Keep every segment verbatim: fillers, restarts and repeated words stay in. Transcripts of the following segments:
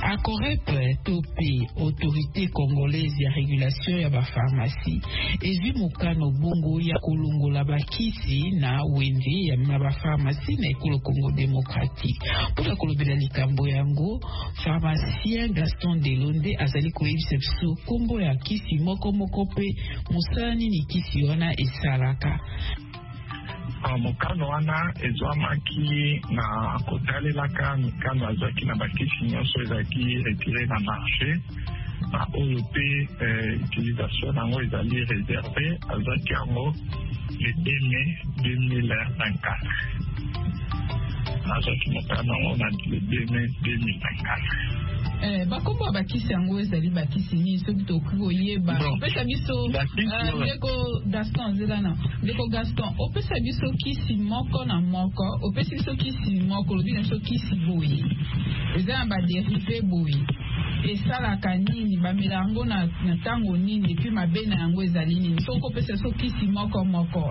Acorep topé autorité congolaise ya régulation ya ba pharmacie ezwi mokano bongo ya kolongola bakisi na wende ya na ba pharmacie na ekolo Congo démocratique. Pour kolobela likambo yango pharmacien Gaston Delonde azali koyebisa biso kombo ya kisi moko moko pe musani ni kisi wana esalaka. Mokano wana ezwamaki na kotalelaka mikano azwaki na bakisi nyonso ezalaki retire na marché na oyo pe utilisation nango ezali réservé azwaki yango le deux mai deux mille vingt-quatre. Azwaki mokano yango na le deux mai deux mille vingt-quatre. Eh, bakombo bakisi yango ezali bakisi ni soki tokoki koyeba opesa biso ndeko Gaston zelana ndeko Gaston opesa biso kisi moko na moko opesa biso kisi moko lobi na biso kisi boye eza na baderive boye esalaka nini bamela yango na ntango nini epi mabe na yango ezali nini soki opesa biso kisi moko moko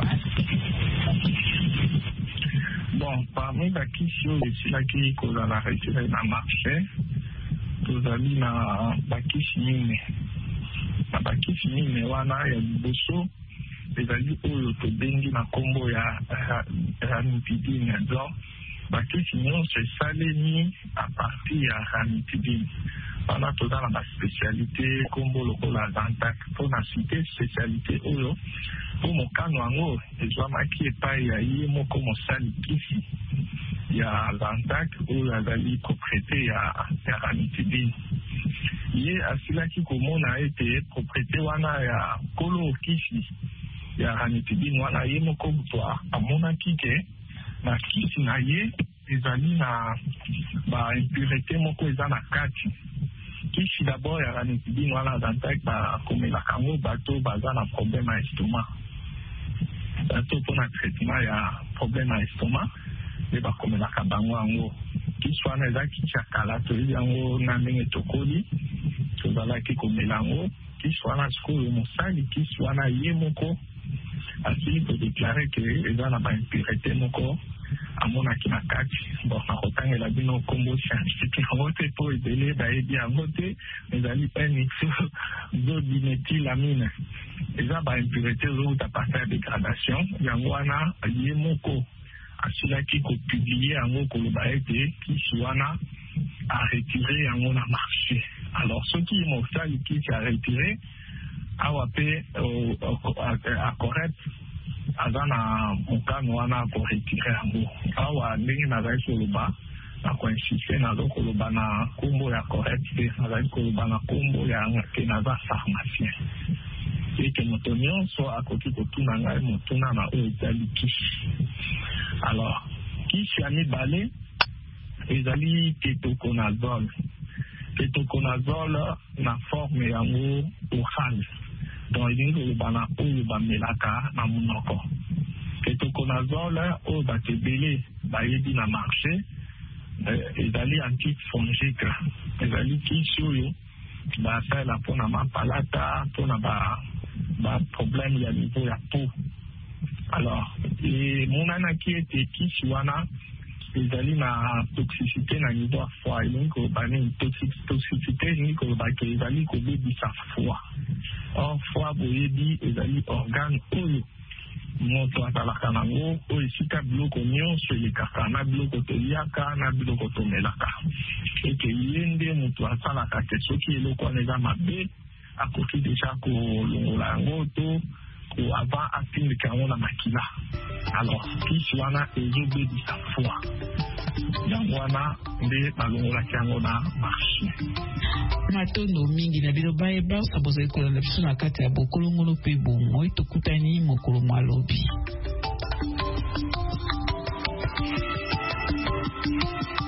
bon parmi bakisi oyo esilaki kozala retire na marché tozali na bakisi mine na bakisi mine wana ya liboso ezali oyo tobengi na kombo ya ranitidine. Donc bakisi nyonso esalemi a partir ya ranitidine wana toza na baspécialité kombo lokola Zantac mpo na cité spécialité oyo mpo mokano yango ezwamaki epai ya ye moko mosali kisi ya Zantac oyo azali propriété ya, ya ranitidine. Ye asilaki komona ete propriété wana ya kolo kisi ya ranitidine wana ye moko moto amonaki ke na kisi na ye ezali na baimpureté moko eza na kati. Kisi d'abord ya ranitidine wana Zantac bakomelaka yango bato baza na problème ya estomac, bato mpona traitement ya problème ya estomac nde bakomelaka bango yango. Kisi wana eza kisi ya kala toyebi yango na ndenge tokoli tozalaki komela yango. Kisi wana sikoyo mosali kisi wana ye moko asili kodeklare ke eza na baimpureté moko amonaki na kati. Bon nakotangela bino kombo scientifique yango te po ebele bayebi yango te ezali n-isoxodiméthylamine eza baimpureté ezouta partir ya dégradation yango wana ye moko asilaki kopublie yango koloba ete kisi wana aretire yango na marché. Alors soki mosali kisi aretire awa pe Acorep aza na mokano wana akoretire yango. Awa ndenge nazali koloba nakoinsiste nazo koloba na kombo ya Acorep te nazali koloba na kombo ya ke naza pharmacien eke moto nyonso akoki kotuna ngai motuna na oyo ezali kisi. Alors kisi ya mibale ezali ketoconazole. Ketoconazole na forme yango oral donc elingi koloba na oyo bamelaka na monoko. Ketoconazole oyo bato ebele bayebi na marché ezali antifongique, ezali kisi oyo basala mpona mapalata mpona baproblème ya niveau ya peau. Alors emonanaki ete kisi wana ezali na toxicité na niveau ya foie. Elingi koloba nini toxicité elingi koloba ke ezali kobebisa foie. Or foie boyebi ezali organe oyo moto azalaka nango oyo esika biloko nyonso elekaka na biloko toliaka na biloko tomelaka. Eke ye nde moto asalaka te soki eloko wana eza mabe akoki deja kolongola yango to avant atindika yango na makila. Alors kisi wana ezobebisa foie yango wana nde balongolaki yango na marché. Matondo mingi na bino bayeba sabozali kolanda biso na kati ya bokolongono mpe bomoi tokutani mokolo mwalobi.